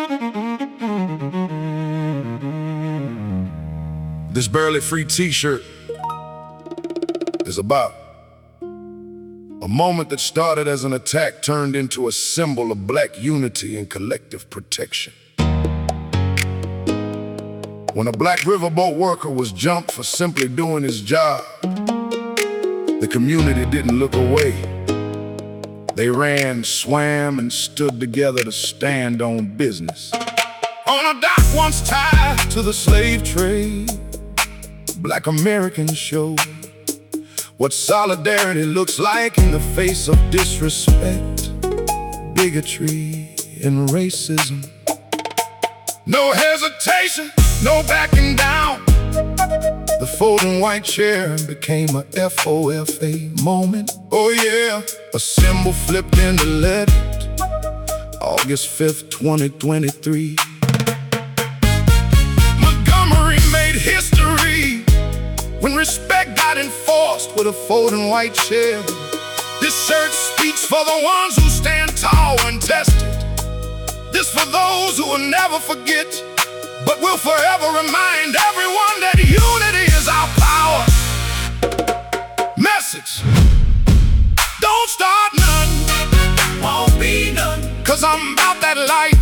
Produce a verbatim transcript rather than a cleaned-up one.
This Barely Free t-shirt is about a moment that started as an attack turned into a symbol of black unity and collective protection. When a black riverboat worker was jumped for simply doing his job, the community didn't look away. They ran, swam, and stood together to stand on business. On a dock once tied to the slave trade, Black Americans showed what solidarity looks like in the face of disrespect, bigotry, and racism. No hesitation, no backing down. The folding white chair became a F O F A moment. Oh yeah, a symbol flipped into lead. August fifth, twenty twenty-three. Montgomery made history when respect got enforced with a folding white chair. This shirt speaks for the ones who stand tall and tested. This for those who will never forget, but will forever remind everyone that unity is our power. Message: don't start none, won't be none, 'cause I'm about that light.